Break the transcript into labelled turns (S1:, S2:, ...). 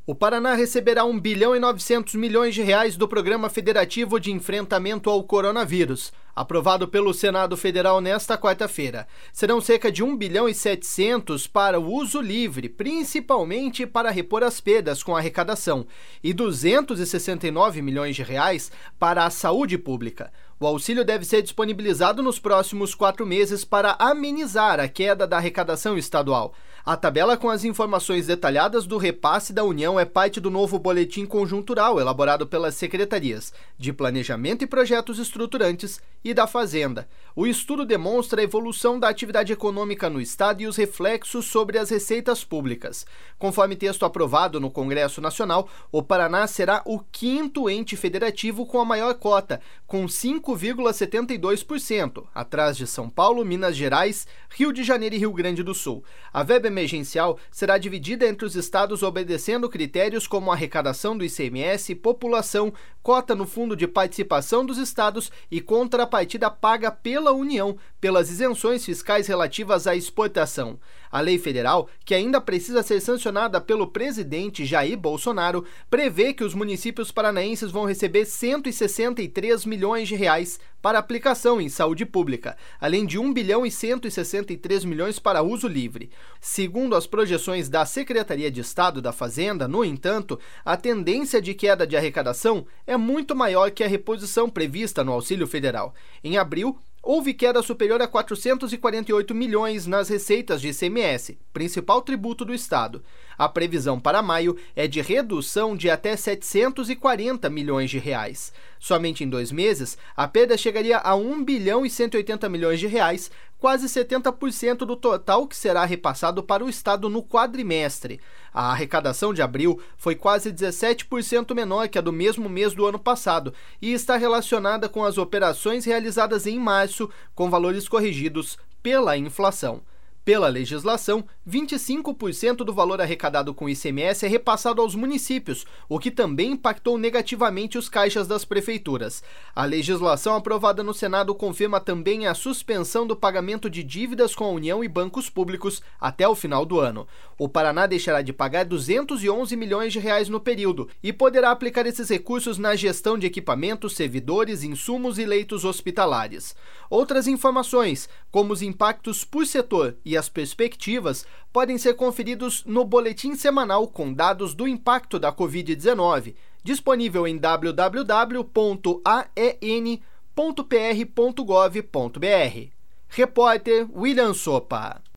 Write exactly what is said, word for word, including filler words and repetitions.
S1: O Paraná receberá um bilhão e novecentos milhões de reais do Programa Federativo de Enfrentamento ao Coronavírus, aprovado pelo Senado Federal nesta quarta-feira. Serão cerca de um bilhão e setecentos para o uso livre, principalmente para repor as perdas com a arrecadação, e duzentos e sessenta e nove milhões de reais para a saúde pública. O auxílio deve ser disponibilizado nos próximos quatro meses para amenizar a queda da arrecadação estadual. A tabela com as informações detalhadas do repasse da União é parte do novo boletim conjuntural elaborado pelas secretarias de Planejamento e Projetos Estruturantes e da Fazenda. O estudo demonstra a evolução da atividade econômica no Estado e os reflexos sobre as receitas públicas. Conforme texto aprovado no Congresso Nacional, o Paraná será o quinto ente federativo com a maior cota, com cinco vírgula setenta e dois por cento, atrás de São Paulo, Minas Gerais, Rio de Janeiro e Rio Grande do Sul. A verba emergencial será dividida entre os estados obedecendo critérios como arrecadação do I C M S, população, cota no Fundo de Participação dos Estados e contrapartida paga pela União pelas isenções fiscais relativas à exportação. A lei federal, que ainda precisa ser sancionada pelo presidente Jair Bolsonaro, prevê que os municípios paranaenses vão receber cento e sessenta e três milhões de reais para aplicação em saúde pública, além de um bilhão e cento e sessenta e três milhões para uso livre. Segundo as projeções da Secretaria de Estado da Fazenda, no entanto, a tendência de queda de arrecadação é muito maior que a reposição prevista no Auxílio Federal. Em abril, houve queda superior a quatrocentos e quarenta e oito milhões nas receitas de I C M S, principal tributo do Estado. A previsão para maio é de redução de até setecentos e quarenta milhões de reais. Somente em dois meses, a perda chegaria a um bilhão e cento e oitenta milhões de reais, quase setenta por cento do total que será repassado para o Estado no quadrimestre. A arrecadação de abril foi quase dezessete por cento menor que a do mesmo mês do ano passado e está relacionada com as operações realizadas em março, com valores corrigidos pela inflação. Pela legislação, vinte e cinco por cento do valor arrecadado com I C M S é repassado aos municípios, o que também impactou negativamente os caixas das prefeituras. A legislação aprovada no Senado confirma também a suspensão do pagamento de dívidas com a União e bancos públicos até o final do ano. O Paraná deixará de pagar duzentos e onze milhões de reais no período e poderá aplicar esses recursos na gestão de equipamentos, servidores, insumos e leitos hospitalares. Outras informações, como os impactos por setor e e as perspectivas podem ser conferidos no boletim semanal com dados do impacto da covid dezenove, disponível em w w w ponto a e n ponto p r ponto gov ponto b r. Repórter William Sopa.